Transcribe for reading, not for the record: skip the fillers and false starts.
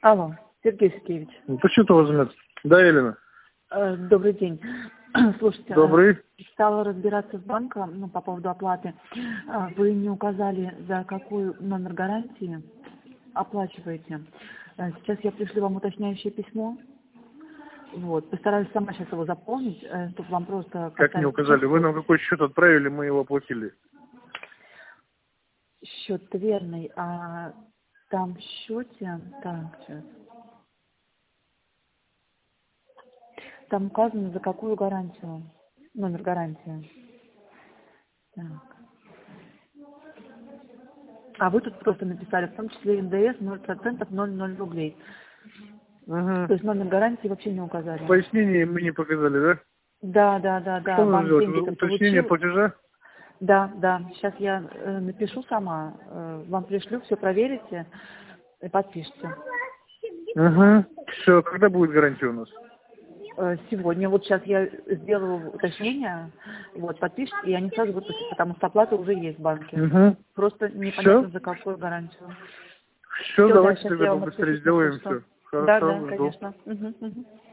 Алло, Сергей Сергеевич. Ну, что-то возьмет. Да, Елена? Добрый день. Слушайте, Добрый. стала разбираться с банком, по поводу оплаты. Вы не указали, за какой номер гарантии оплачиваете. Сейчас я пришлю вам уточняющее письмо. Вот, постараюсь сама сейчас его заполнить, чтобы вам просто... Как не указали? Вы нам какой счет отправили, мы его оплатили. Счет верный, а там в счете... Так, сейчас. Там указано, за какую гарантию, номер гарантии. Так. А вы тут просто написали, в том числе НДС 0%, 0 рублей. Угу. То есть номер гарантии вообще не указали. Пояснение мы не показали, Да. Что нужно Банк сделать? деньги-то Уточнение получил. платежа? Да. Сейчас я напишу сама, вам пришлю, все проверите и подпишите. Угу. Все, когда будет гарантия у нас? Сегодня. Вот сейчас я сделаю уточнение, вот, подпишите, и они сразу выпустят, потому что оплата уже есть в банке. Угу. Просто непонятно, Все? за какую гарантию. Все, давайте сейчас тогда я вам побыстрее отпишу, сделаем что... все. Хорошо, жду. Конечно. Угу.